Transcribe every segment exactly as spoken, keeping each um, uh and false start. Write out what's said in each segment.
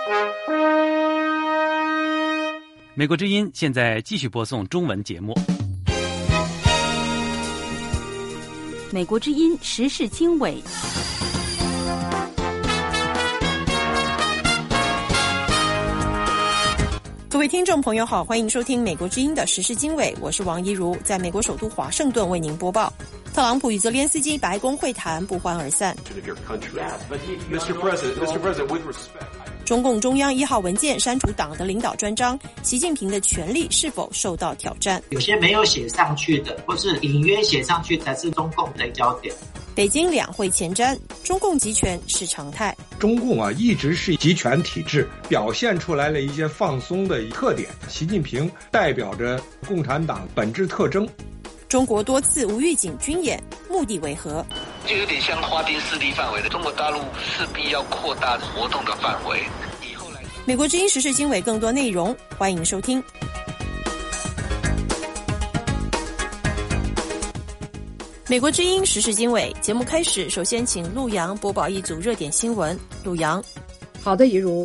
美国之音现在继续播送中文节目。 美国之音时事经纬， 各位听众朋友好，欢迎收听美国之音的时事经纬，我是王怡如，在美国首都华盛顿为您播报。特朗普与泽连斯基白宫会谈不欢而散。中共中央一号文件删除党的领导专章，习近平的权力是否受到挑战？ 有些没有写上去的，或是隐约写上去才是中共的焦点。 北京两会前瞻，中共集权是常态。 中共啊，一直是集权体制，表现出来了一些放松的特点。习近平代表着共产党本质特征。 中国多次无预警军演，目的为何？ 就有点像划定势力范围的，中国大陆势必要扩大活动的范围。以后来， 美国之音时事经纬更多内容，欢迎收听。美国之音时事经纬节目开始，首先请陆阳播报一组热点新闻。陆阳， 好的，怡如。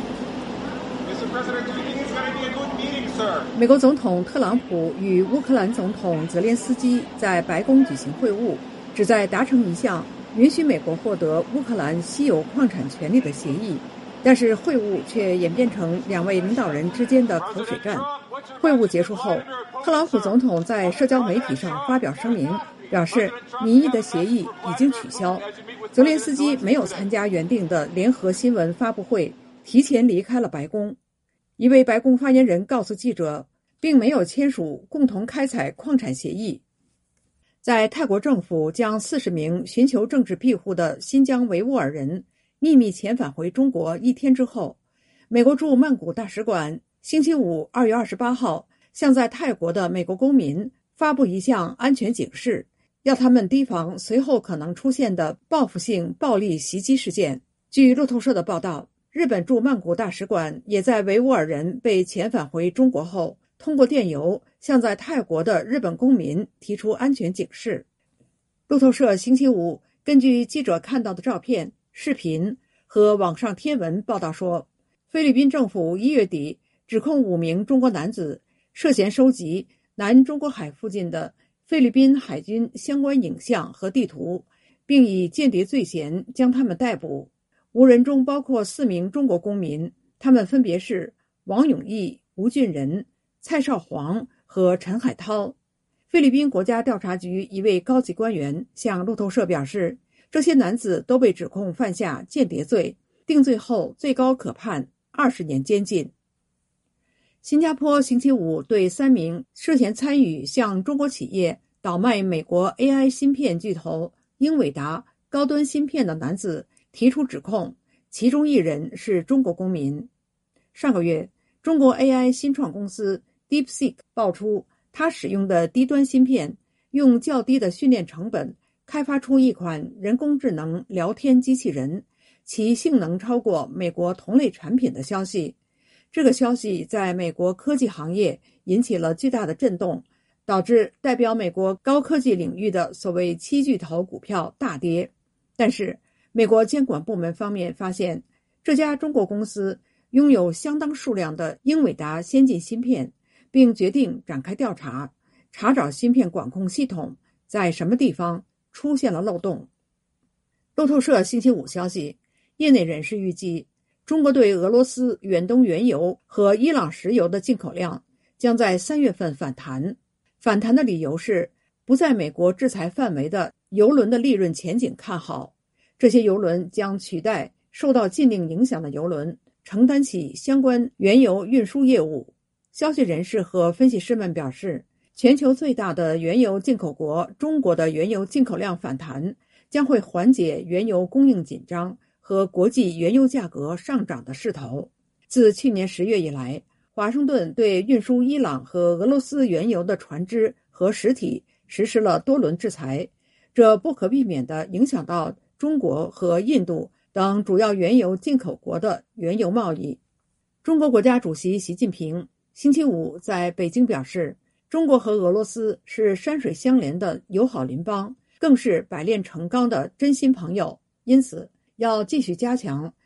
美国总统特朗普与乌克兰总统泽连斯基在白宫举行会晤，旨在达成一项允许美国获得乌克兰稀有矿产权利的协议，但是会晤却演变成两位领导人之间的口水战。会晤结束后，特朗普总统在社交媒体上发表声明，表示民意的协议已经取消。泽连斯基没有参加原定的联合新闻发布会，提前离开了白宫。一位白宫发言人告诉记者，并没有签署共同开采矿产协议。在泰国政府将四十名寻求政治庇护的新疆维吾尔人秘密遣返回中国一天之后，美国驻曼谷大使馆星期五二月二十八号向在泰国的美国公民发布一项安全警示，要他们提防随后可能出现的报复性暴力袭击事件。据路透社的报道，日本驻曼谷大使馆也在维吾尔人被遣返回中国后，通过电邮向在泰国的日本公民提出安全警示。路透社星期五根据记者看到的照片、视频和网上贴文报道说，菲律宾政府一月底指控五名中国男子涉嫌收集南中国海附近的菲律宾海军相关影像和地图，并以间谍罪嫌将他们逮捕。五人中包括四名中国公民，他们分别是王永义、吴俊仁、蔡少煌和陈海涛。菲律宾国家调查局一位高级官员向路透社表示，这些男子都被指控犯下间谍罪，定罪后最高可判二十年监禁。新加坡星期五对三名涉嫌参与向中国企业倒卖美国 A I 芯片巨头英伟达高端芯片的男子提出指控，其中一人是中国公民。上个月，中国 A I 新创公司 DeepSeek 爆出，他使用的低端芯片用较低的训练成本开发出一款人工智能聊天机器人，其性能超过美国同类产品的消息。这个消息在美国科技行业引起了巨大的震动，导致代表美国高科技领域的所谓七巨头股票大跌。但是美国监管部门方面发现，这家中国公司拥有相当数量的英伟达先进芯片，并决定展开调查，查找芯片管控系统在什么地方出现了漏洞。路透社星期五消息，业内人士预计，中国对俄罗斯远东原油和伊朗石油的进口量将在三月份反弹。反弹的理由是，不在美国制裁范围的油轮的利润前景看好，这些油轮将取代受到禁令影响的油轮，承担起相关原油运输业务。消息人士和分析师们表示，全球最大的原油进口国中国的原油进口量反弹将会缓解原油供应紧张和国际原油价格上涨的势头。自去年十月以来，华盛顿对运输伊朗和俄罗斯原油的船只和实体实施了多轮制裁，这不可避免地影响到中国和印度等主要原油进口国的原油贸易。中国国家主席习近平星期五在北京表示，中国和俄罗斯是山水相连的友好邻邦，更是百炼成钢的真心朋友，因此要继续加强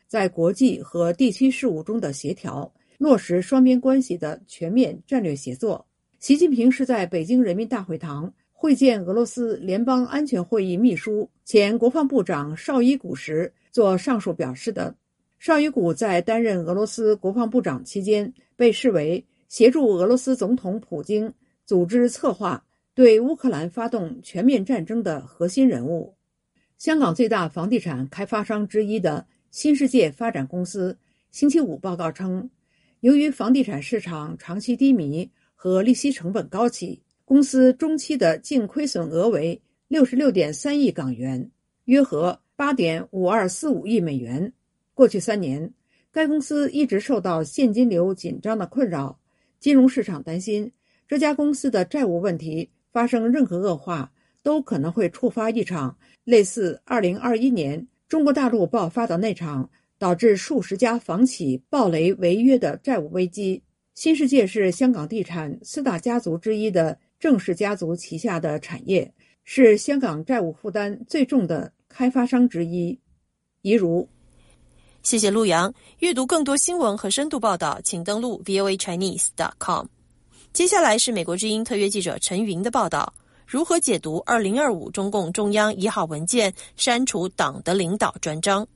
在国际和地区事务中的协调，落实双边关系的全面战略协作。习近平是在北京人民大会堂会见俄罗斯联邦安全会议秘书、前国防部长绍伊古时做上述表示的。绍伊古在担任俄罗斯国防部长期间，被视为协助俄罗斯总统普京组织策划对乌克兰发动全面战争的核心人物。香港最大房地产开发商之一的新世界发展公司星期五报告称，由于房地产市场长期低迷和利息成本高企，公司中期的净亏损额为 六十六点三亿港元，约合 八点五二四五亿美元。过去三年，该公司一直受到现金流紧张的困扰，金融市场担心这家公司的债务问题发生任何恶化，都可能会触发一场类似二零二一年中国大陆爆发的那场导致数十家房企暴雷违约的债务危机。新世界是香港地产四大家族之一的郑氏家族旗下的产业，是香港债务负担最重的开发商之一。怡如， 谢谢陆阳。阅读更多新闻和深度报道，请登录 V O A Chinese dot com。 接下来是美国之音特约记者陈云的报道，如何解读二零二五中共中央一号文件删除党的领导专章。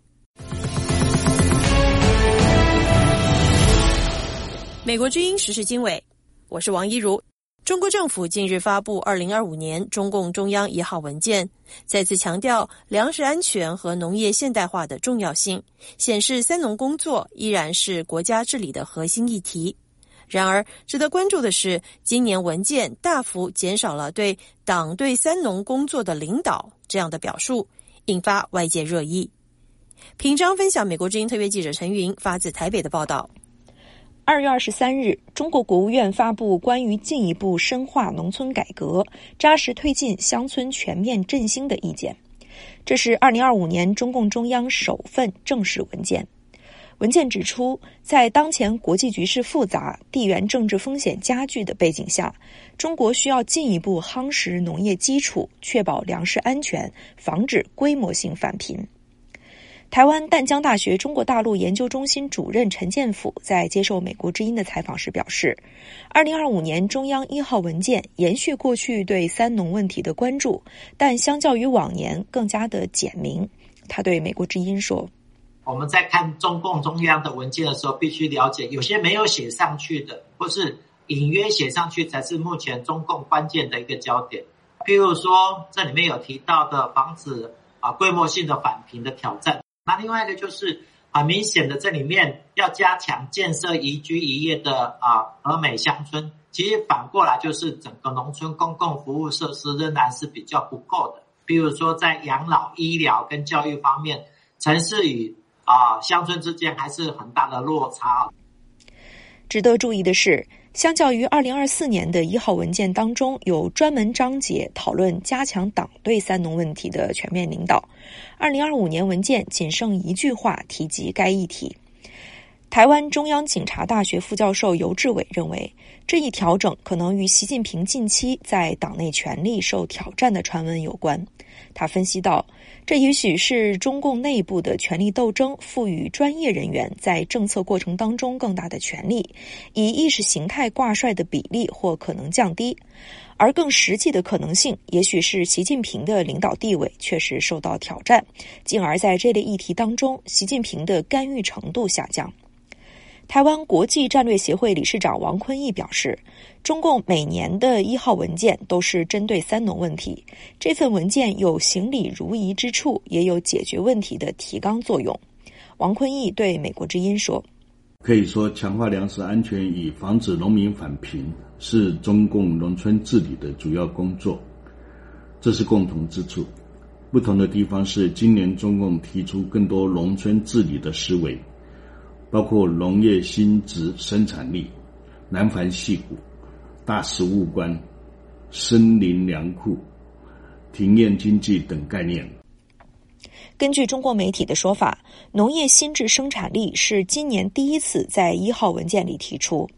美国之音时事经纬，我是王一如。中国政府近日发布二零二五年中共中央一号文件，再次强调粮食安全和农业现代化的重要性，显示三农工作依然是国家治理的核心议题。然而，值得关注的是，今年文件大幅减少了对党对三农工作的领导这样的表述，引发外界热议。平章分享美国之音特约记者陈云发自台北的报道。 二月二十三日，中国国务院发布关于进一步深化农村改革、扎实推进乡村全面振兴的意见。这是二零二五年中共中央首份正式文件。文件指出，在当前国际局势复杂、地缘政治风险加剧的背景下，中国需要进一步夯实农业基础，确保粮食安全，防止规模性返贫。台湾淡江大学中国大陆研究中心主任陈建甫在接受美国之音的采访时表示，二零二五年中央一号文件延续过去对三农问题的关注，但相较于往年更加的简明。他对美国之音说， 我们在看中共中央的文件的时候，必须了解有些没有写上去的，或是隐约写上去，才是目前中共关键的一个焦点。譬如说，这里面有提到的防止啊规模性的返贫的挑战。那另外一个就是很明显的，这里面要加强建设宜居宜业的啊和美乡村，其实反过来就是整个农村公共服务设施仍然是比较不够的。比如说在养老、医疗跟教育方面，城市与啊乡村之间还是很大的落差。 值得注意的是，相较于二零二四年的一号文件当中有专门章节讨论加强党对三农问题的全面领导，二零二五年文件仅剩一句话提及该议题。台湾中央警察大学副教授游志伟认为，这一调整可能与习近平近期在党内权力受挑战的传闻有关。他分析到，这也许是中共内部的权力斗争赋予专业人员在政策过程当中更大的权力，以意识形态挂帅的比例或可能降低，而更实际的可能性也许是习近平的领导地位确实受到挑战，进而在这类议题当中习近平的干预程度下降。台湾国际战略协会理事长王坤义表示，中共每年的一号文件都是针对三农问题，这份文件有行礼如仪之处，也有解决问题的提纲作用。王坤义对美国之音说， 可以说强化粮食安全与防止农民返贫是中共农村治理的主要工作，这是共同之处。不同的地方是今年中共提出更多农村治理的思维，包括农业新质生产力、南繁细谷、大食物观、森林粮库、庭院经济等概念。 根据中国媒体的说法，农业新质生产力是今年第一次在一号文件里提出。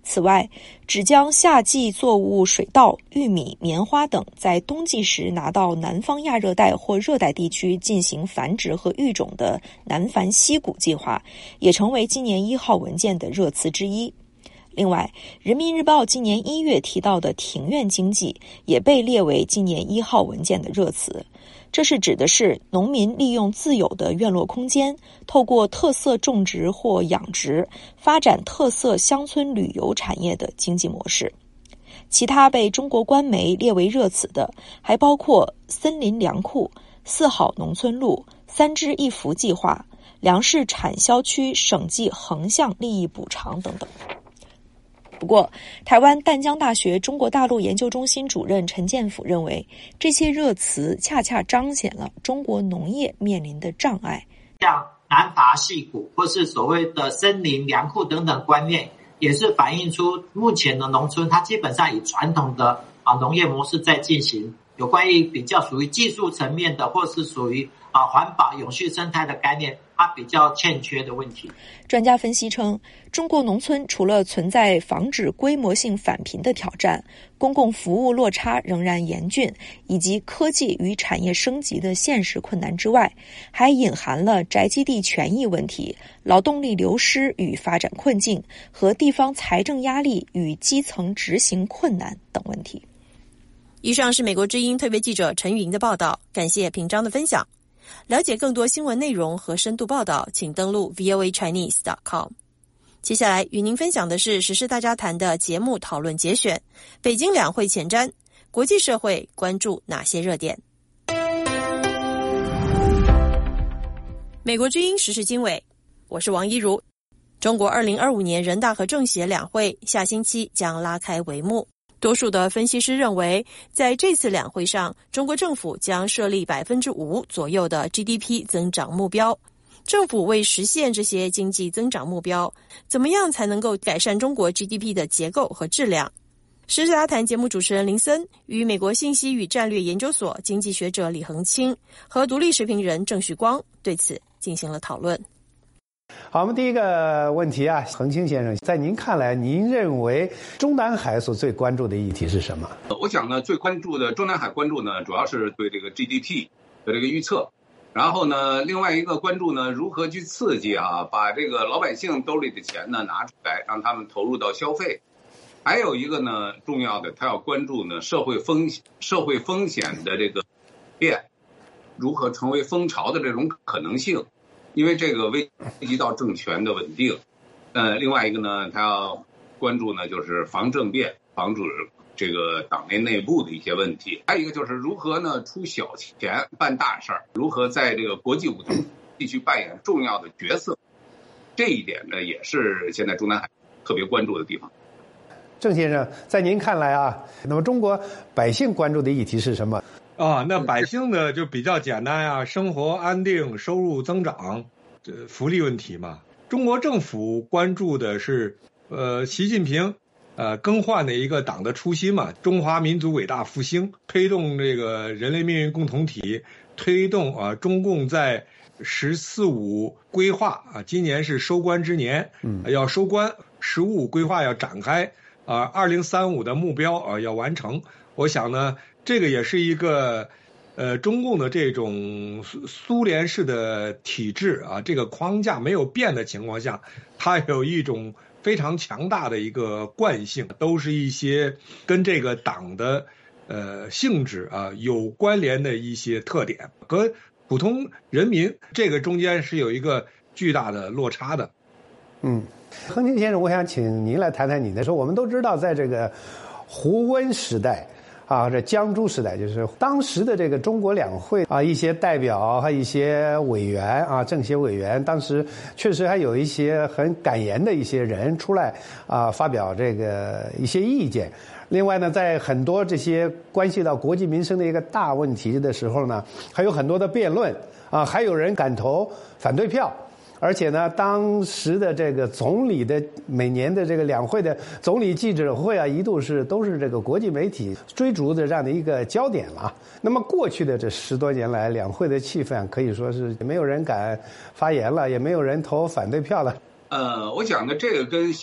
此外，只将夏季作物水稻、玉米、棉花等在冬季时拿到南方亚热带或热带地区进行繁殖和育种的南繁溪谷计划，也成为今年一号文件的热词之一。另外，人民日报今年一月提到的庭院经济也被列为今年一号文件的热词。这是指的是农民利用自有的院落空间，透过特色种植或养殖，发展特色乡村旅游产业的经济模式。其他被中国官媒列为热词的，还包括森林粮库、四好农村路、三支一扶计划、粮食产销区省际横向利益补偿等等。不过，台湾淡江大学中国大陆研究中心主任陈建甫认为，这些热词恰恰彰显了中国农业面临的障碍。 像南伐细谷或是所谓的森林粮库等等观念，也是反映出目前的农村它基本上以传统的啊农业模式在进行，有关于比较属于技术层面的，或是属于啊环保永续生态的概念，它比较欠缺的问题。 专家分析称，中国农村除了存在防止规模性返贫的挑战，公共服务落差仍然严峻，以及科技与产业升级的现实困难之外，还隐含了宅基地权益问题、劳动力流失与发展困境和地方财政压力与基层执行困难等问题。 以上是美国之音特别记者陈云的报道，感谢平章的分享。了解更多新闻内容和深度报道，请登录 V O A Chinese dot com。 接下来与您分享的是时事大家谈的节目讨论节选，北京两会前瞻，国际社会关注哪些热点。美国之音时事经纬，我是王一如。中国二零二五年人大和政协两会下星期将拉开帷幕。多数的分析师认为，在这次两会上，中国政府将设立 百分之五 左右的 G D P 增长目标。政府为实现这些经济增长目标，怎么样才能够改善中国 G D P 的结构和质量？时事大谈节目主持人林森与美国信息与战略研究所经济学者李恒清和独立时评人郑旭光对此进行了讨论。 好，我们第一个问题啊，恒清先生，在您看来，您认为中南海所最关注的议题是什么？ 我想呢，最关注的中南海关注呢，主要是对这个 G D P 的这个预测。然后呢，另外一个关注呢，如何去刺激啊，把这个老百姓兜里的钱呢拿出来，让他们投入到消费。还有一个呢，重要的，他要关注呢社会风险、社会风险的这个变，如何成为风潮的这种可能性。因为这个危及到政权的稳定，呃，另外一个呢，他要关注呢，就是防政变，防止这个党内内部的一些问题。还有一个就是如何呢出小钱办大事儿，如何在这个国际舞台继续扮演重要的角色。这一点呢，也是现在中南海特别关注的地方。 郑先生，在您看来啊，那么中国百姓关注的议题是什么？ 啊，那百姓呢就比较简单啊，生活安定、收入增长，这福利问题嘛。中国政府关注的是，呃，习近平，呃，更换的一个党的初心嘛，中华民族伟大复兴，推动这个人类命运共同体，推动啊，中共在“十四五”规划啊，今年是收官之年，嗯，要收官，“十五”规划要展开啊，二零三五的目标啊要完成。我想呢。这个也是一个，呃，中共的这种苏苏联式的体制啊，这个框架没有变的情况下，它有一种非常强大的一个惯性，都是一些跟这个党的呃性质啊有关联的一些特点，和普通人民这个中间是有一个巨大的落差的。 嗯，恒清先生，我想请您来谈谈你的说，我们都知道，在这个胡温时代。啊，这江朱时代就是当时的这个中国两会啊，一些代表和一些委员啊，政协委员，当时确实还有一些很敢言的一些人出来啊，发表这个一些意见。另外呢，在很多这些关系到国计民生的一个大问题的时候呢，还有很多的辩论啊，还有人敢投反对票。而且呢，当时的这个总理的每年的这个两会的总理记者会啊，一度是都是这个国际媒体追逐的这样的一个焦点了。那么过去的这十多年来，两会的气氛可以说是没有人敢发言了，也没有人投反对票了。 呃，我想呢，这个跟习近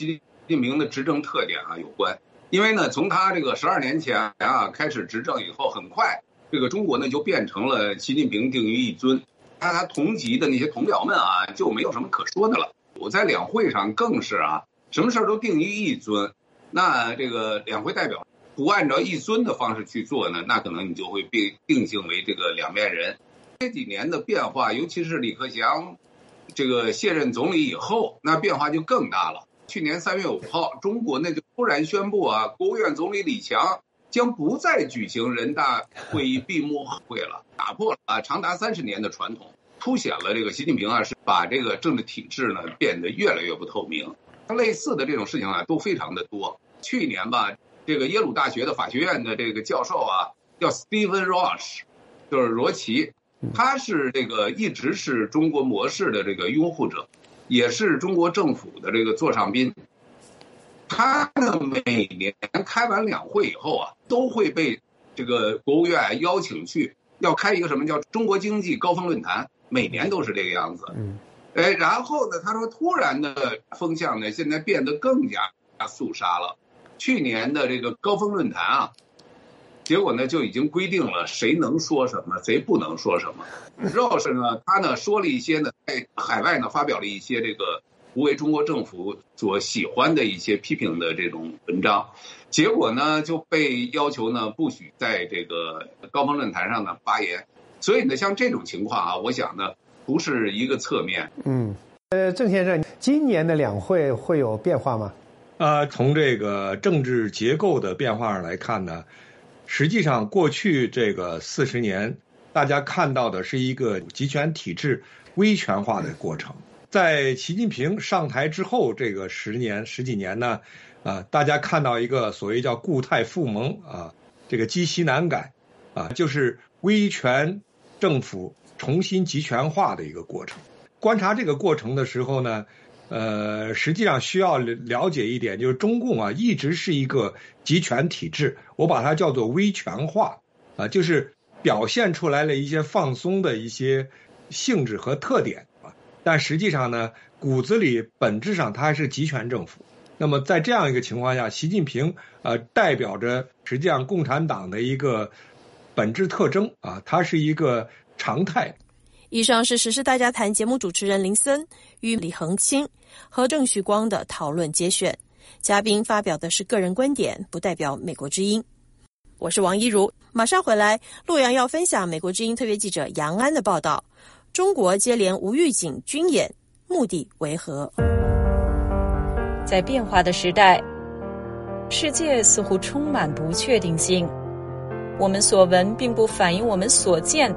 近平的执政特点啊有关。因为呢，从他这个十二年前啊开始执政以后，很快这个中国呢就变成了习近平定于一尊，他他同级的那些同僚们啊就没有什么可说的了。我在两会上更是啊，什么事儿都定于一尊，那这个两会代表不按照一尊的方式去做呢，那可能你就会被定性为这个两面人。这几年的变化，尤其是李克强这个卸任总理以后，那变化就更大了。去年三月五号，中国呢就突然宣布啊，国务院总理李强将不再举行人大会议闭幕会了，打破了啊长达三十年的传统，凸显了这个习近平啊是把这个政治体制呢变得越来越不透明。类似的这种事情啊都非常的多。去年吧，这个耶鲁大学的法学院的这个教授啊叫 Stephen Roach， 就是罗奇，他是这个一直是中国模式的这个拥护者，也是中国政府的这个座上宾。他呢每年开完两会以后啊，都会被这个国务院邀请去，要开一个什么叫中国经济高峰论坛，每年都是这个样子。嗯，哎，然后呢，他说突然的风向呢，现在变得更加肃杀了。去年的这个高峰论坛啊，结果呢就已经规定了谁能说什么，谁不能说什么。Roche呢，他呢说了一些呢，在海外呢发表了一些这个不为中国政府所喜欢的一些批评的这种文章，结果呢就被要求呢不许在这个高峰论坛上呢发言。所以呢，像这种情况啊，我想呢不是一个侧面。 嗯，呃，郑先生，今年的两会会有变化吗？ 呃，从这个政治结构的变化上来看呢，实际上过去这个四十年，大家看到的是一个集权体制威权化的过程。在习近平上台之后，这个十年十几年呢，啊、呃，大家看到一个所谓叫固态复萌啊，这个积习难改啊，就是威权政府重新集权化的一个过程。观察这个过程的时候呢，呃，实际上需要了解一点，就是中共啊一直是一个集权体制，我把它叫做威权化啊，就是表现出来了一些放松的一些性质和特点啊，但实际上呢，骨子里本质上它还是集权政府。那么在这样一个情况下，习近平呃代表着实际上共产党的一个本质特征啊，它是一个常态。 以上是时事大家谈节目主持人林森与李恒清和郑旭光的讨论节选，嘉宾发表的是个人观点，不代表美国之音。我是王一如，马上回来。陆阳要分享美国之音特约记者杨安的报道：中国接连无预警军演，目的为何？ 在变化的时代，世界似乎充满不确定性。我们所闻并不反映我们所见。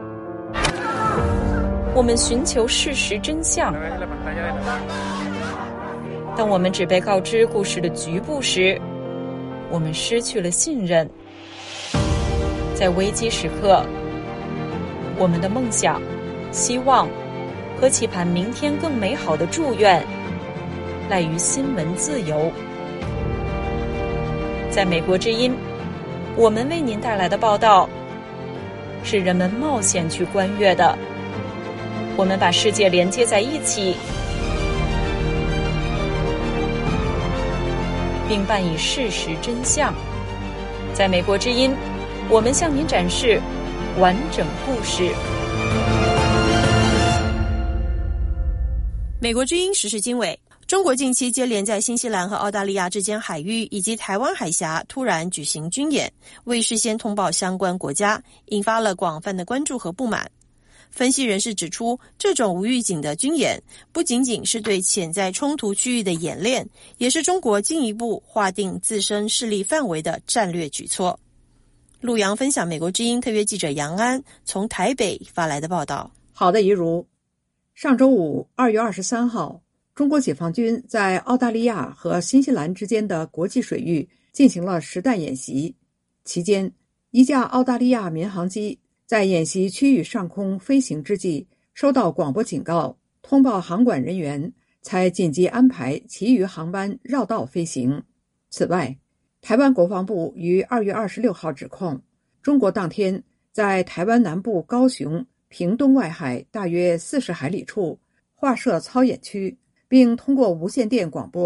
我们寻求事实真相，当我们只被告知故事的局部时，我们失去了信任。在危机时刻，我们的梦想、希望和期盼明天更美好的祝愿，赖于新闻自由。在美国之音，我们为您带来的报道，是人们冒险去观阅的。我们把世界连接在一起，并伴以事实真相。在美国之音，我们向您展示完整故事。 美国之音时事经纬：中国近期接连在新西兰和澳大利亚之间海域以及台湾海峡突然举行军演，未事先通报相关国家，引发了广泛的关注和不满。分析人士指出，这种无预警的军演不仅仅是对潜在冲突区域的演练，也是中国进一步划定自身势力范围的战略举措。陆阳分享美国之音特约记者杨安从台北发来的报道。 好的，怡如。上周五二月二十三号，中国解放军在澳大利亚和新西兰之间的国际水域进行了实弹演习，期间一架澳大利亚民航机在演习区域上空飞行之际，收到广播警告，通报航管人员，才紧急安排其余航班绕道飞行。此外，台湾国防部于二月二十六号指控，中国当天在台湾南部高雄屏东外海大约四十海里处划设操演区，并通过无线电广播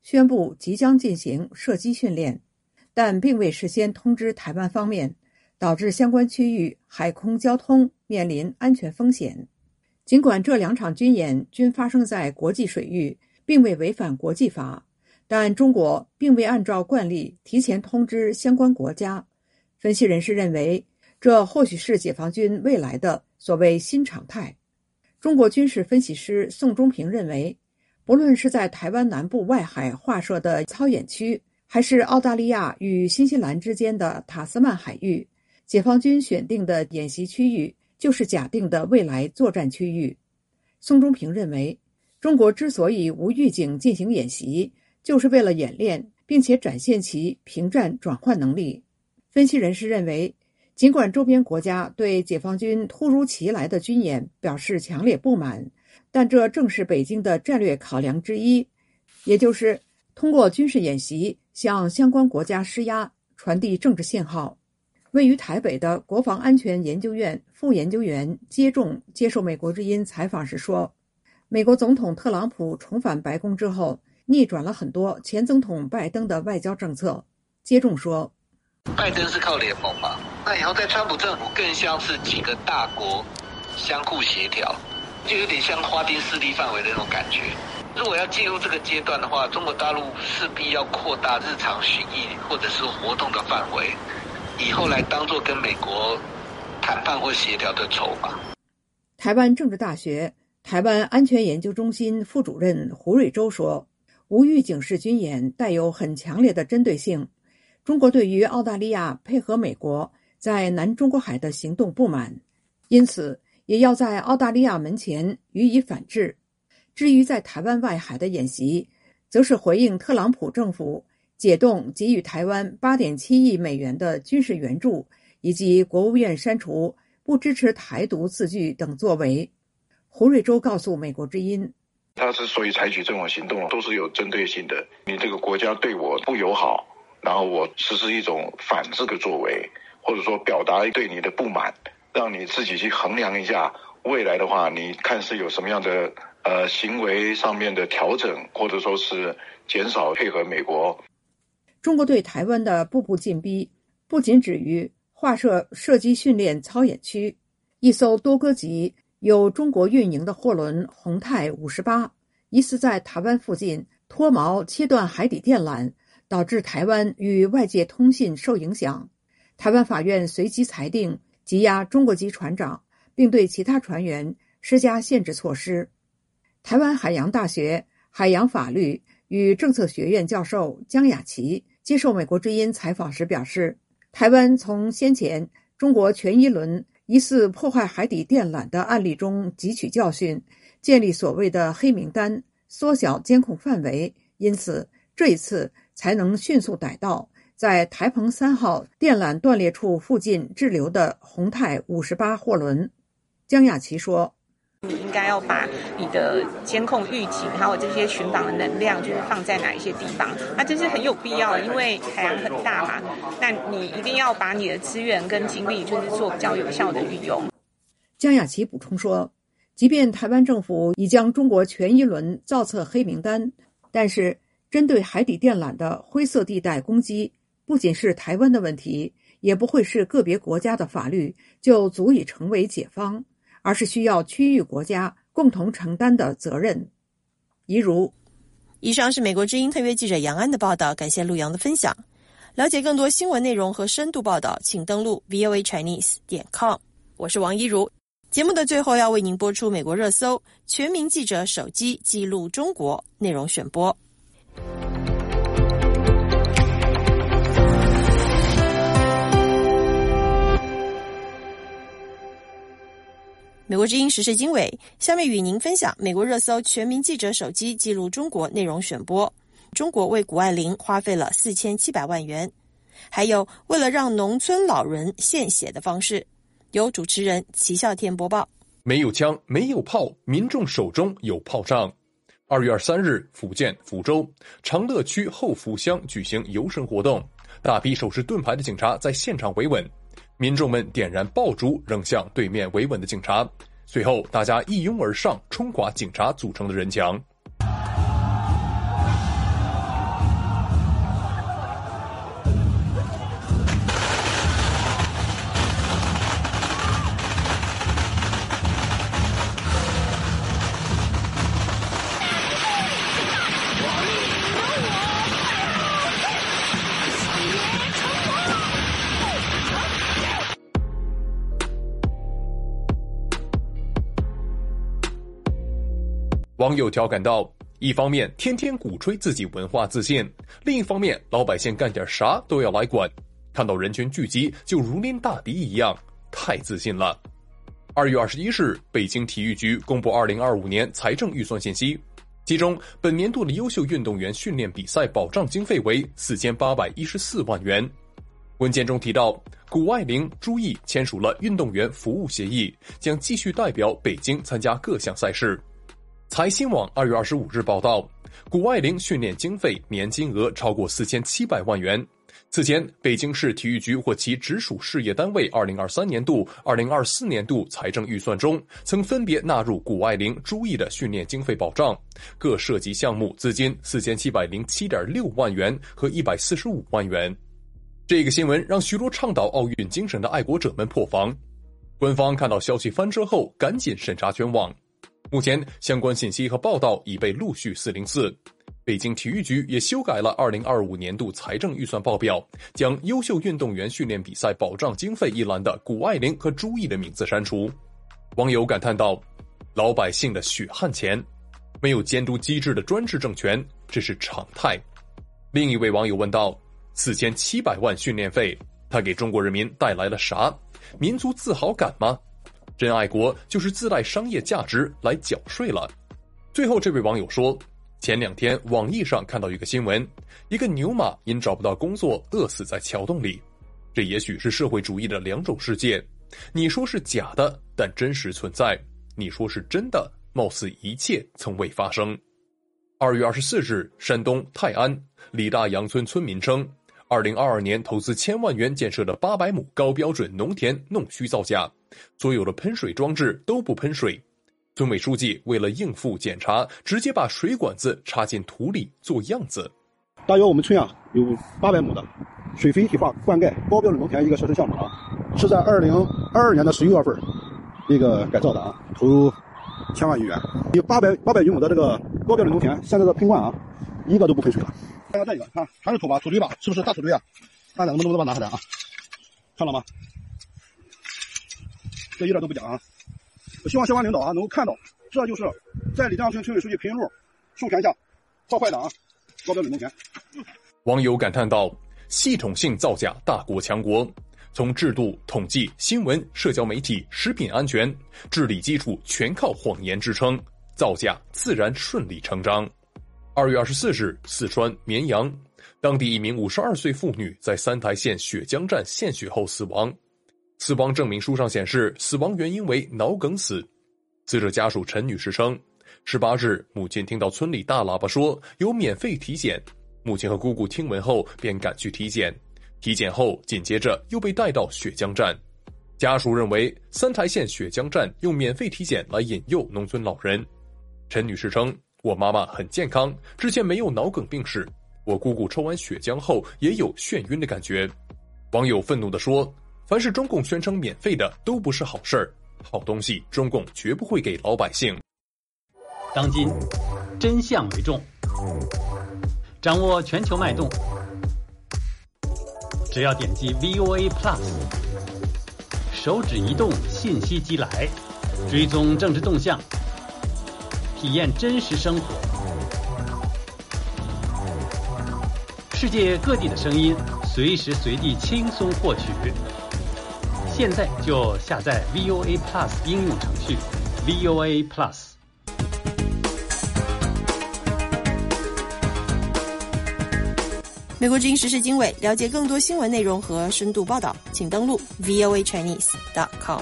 宣布即将进行射击训练，但并未事先通知台湾方面，导致相关区域海空交通面临安全风险。尽管这两场军演均发生在国际水域，并未违反国际法，但中国并未按照惯例提前通知相关国家。分析人士认为，这或许是解放军未来的所谓新常态。中国军事分析师宋忠平认为，不论是在台湾南部外海划设的操演区，还是澳大利亚与新西兰之间的塔斯曼海域，解放军选定的演习区域就是假定的未来作战区域。宋忠平认为，中国之所以无预警进行演习，就是为了演练并且展现其平战转换能力。分析人士认为，尽管周边国家对解放军突如其来的军演表示强烈不满，但这正是北京的战略考量之一，也就是通过军事演习向相关国家施压，传递政治信号。位于台北的国防安全研究院副研究员接仲接受美国之音采访时说，美国总统特朗普重返白宫之后，逆转了很多前总统拜登的外交政策。接仲说， 拜登是靠联盟嘛，那以后在川普政府更像是几个大国相互协调，就有点像划定势力范围的那种感觉。如果要进入这个阶段的话，中国大陆势必要扩大日常巡弋或者是活动的范围，以后来当作跟美国谈判或协调的筹码。 台湾政治大学台湾安全研究中心副主任胡瑞洲说，无预警式军演带有很强烈的针对性。中国对于澳大利亚配合美国在南中国海的行动不满，因此也要在澳大利亚门前予以反制。至于在台湾外海的演习，则是回应特朗普政府解冻给予台湾 八点七亿美元的军事援助，以及国务院删除不支持台独字句等作为。胡瑞洲告诉美国之音， 他之所以采取这种行动都是有针对性的，你这个国家对我不友好，然后我实施一种反制的作为，或者说表达对你的不满，让你自己去衡量一下未来的话，你看是有什么样的呃行为上面的调整，或者说是减少配合美国。 中国对台湾的步步进逼不仅止于划设射击训练操演区，一艘多哥级由中国运营的货轮宏泰五十八疑似在台湾附近脱锚切断海底电缆，导致台湾与外界通信受影响。台湾法院随即裁定羁押中国籍船长，并对其他船员施加限制措施。台湾海洋大学海洋法律与政策学院教授江雅琪接受美国之音采访时表示，台湾从先前中国全一轮疑似破坏海底电缆的案例中汲取教训，建立所谓的黑名单，缩小监控范围，因此这一次才能迅速逮到在台澎三号电缆断裂处附近滞留的宏泰五十八货轮。江雅琪说， 你应该要把你的监控预警还有这些巡防的能量就是放在哪一些地方，那这是很有必要的，因为海洋很大嘛，那你一定要把你的资源跟精力就是做比较有效的运用。 江雅琪补充说，即便台湾政府已将中国全一轮造册黑名单，但是针对海底电缆的灰色地带攻击不仅是台湾的问题，也不会是个别国家的法律就足以成为解方，而是需要区域国家共同承担的责任。一如以上是美国之音特约记者杨安的报道，感谢陆阳的分享。了解更多新闻内容和深度报道，请登录 v o a chinese 点 com。 我是王一如。节目的最后要为您播出美国热搜全民记者手机记录中国内容选播。美国之音时事经纬，下面与您分享美国热搜全民记者手机记录中国内容选播。中国为谷爱凌花费了四千七百万元，还有为了让农村老人献血的方式。由主持人齐笑天播报。 没有枪，没有炮，民众手中有炮仗。二月二十三日，福建福州长乐区后福乡举行游神活动，大批手持盾牌的警察在现场维稳。民众们点燃爆竹扔向对面维稳的警察，随后大家一拥而上，冲垮警察组成的人墙。 网友调侃道，一方面天天鼓吹自己文化自信，另一方面老百姓干点啥都要来管，看到人群聚集就如临大敌一样，太自信了。二月二十一日，北京体育局公布二零二五年财政预算信息，其中本年度的优秀运动员训练比赛保障经费为四千八百一十四万元。文件中提到，谷爱凌、朱毅签署了运动员服务协议，将继续代表北京参加各项赛事。财新网二月二十五日报道，谷爱凌训练经费年金额超过四千七百万元。此前，北京市体育局或其直属事业单位二零二三年度、二零二四年度财政预算中，曾分别纳入谷爱凌、朱毅的训练经费保障，各涉及项目资金四千七百零七点六万元和一百四十五万元。这个新闻让许多倡导奥运精神的爱国者们破防。官方看到消息翻车后，赶紧审查全网。目前相关信息和报道已被陆续四零四。北京体育局也修改了二零二五年度财政预算报表，将优秀运动员训练比赛保障经费一栏的谷爱凌和朱毅的名字删除。网友感叹道，老百姓的血汗钱，没有监督机制的专制政权，这是常态。另一位网友问道，四千七百万训练费，他给中国人民带来了啥？民族自豪感吗？真爱国就是自带商业价值来缴税了。最后这位网友说，前两天网易上看到一个新闻，一个牛马因找不到工作饿死在桥洞里。这也许是社会主义的两种世界，你说是假的，但真实存在；你说是真的，貌似一切从未发生。二月二十四日，山东泰安李大杨村村民称，二零二二年投资千万元建设的八百亩高标准农田弄虚造假，所有的喷水装置都不喷水。村委书记为了应付检查，直接把水管子插进土里做样子。 大约我们村啊有八百亩的水肥体化灌溉高标准农田一个设施项目啊，是在二零二二年的十一月份那个改造的啊，投千万余元。有八百八百余亩的这个高标准农田，现在的喷灌啊，一个都不喷水了。看看这个，看全是土吧，土堆吧，是不是大土堆啊？看两个能不能把它拿下来啊？看到吗？这一点都不假啊！我希望相关领导啊能够看到，这就是在李大杨村村委书记裴云路授权下破坏的啊高标准农田。 网友感叹道：系统性造假，大国强国。从制度、统计、新闻、社交媒体、食品安全，治理基础全靠谎言支撑，造假自然顺理成章。二月二十四日，四川绵阳，当地一名五十二岁妇女在三台县血江站献血后死亡。死亡证明书上显示，死亡原因为脑梗死。死者家属陈女士称，十八日，母亲听到村里大喇叭说有免费体检，母亲和姑姑听闻后便赶去体检。体检后，紧接着又被带到血江站。家属认为三台县血江站用免费体检来引诱农村老人。陈女士称，我妈妈很健康，之前没有脑梗病史，我姑姑抽完血浆后也有眩晕的感觉。网友愤怒地说，凡是中共宣称免费的都不是好事儿，好东西中共绝不会给老百姓。 当今真相为重，掌握全球脉动，只要点击 V O A Plus， 手指移动，信息即来，追踪政治动向，体验真实生活，世界各地的声音，随时随地轻松获取。现在就下载 V O A Plus 应用程序 V O A Plus。 美国之音时事经纬，了解更多新闻内容和深度报道，请登录 V O A Chinese dot com。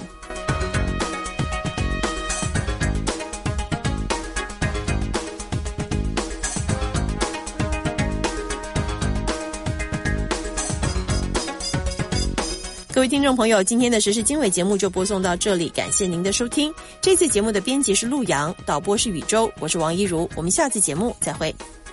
各位听众朋友，今天的时事经纬节目就播送到这里，感谢您的收听。这次节目的编辑是陆阳，导播是宇宙，我是王一如，我们下次节目再会。